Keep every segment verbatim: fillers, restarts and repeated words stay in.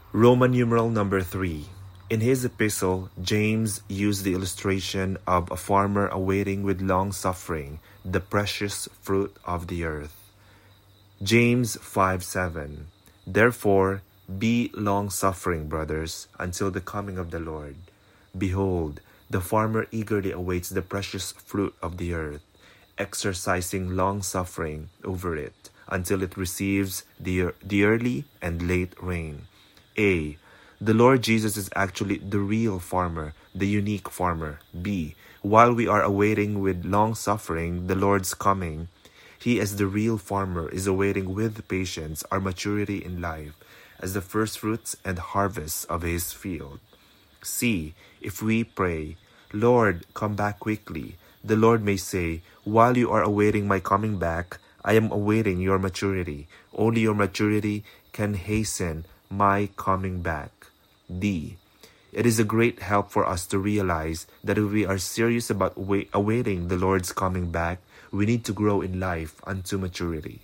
Roman numeral number three. In his epistle, James used the illustration of a farmer awaiting with long suffering the precious fruit of the earth. James five seven. Therefore, be long-suffering, brothers, until the coming of the Lord. Behold, the farmer eagerly awaits the precious fruit of the earth, exercising long-suffering over it until it receives the, the early and late rain. A. The Lord Jesus is actually the real farmer, the unique farmer. B. While we are awaiting with long-suffering the Lord's coming, He as the real farmer is awaiting with patience our maturity in life as the first fruits and harvests of His field. C. If we pray, Lord, come back quickly, the Lord may say, while you are awaiting my coming back, I am awaiting your maturity. Only your maturity can hasten my coming back. D. It is a great help for us to realize that if we are serious about wait, awaiting the Lord's coming back, we need to grow in life unto maturity.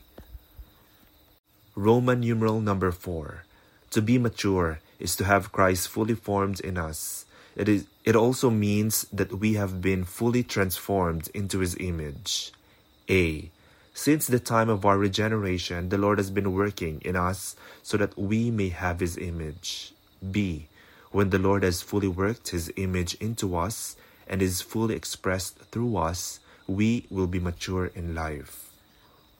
Roman numeral number four. To be mature is to have Christ fully formed in us. It is. It also means that we have been fully transformed into His image. A. Since the time of our regeneration, the Lord has been working in us so that we may have His image. B. When the Lord has fully worked His image into us and is fully expressed through us, we will be mature in life.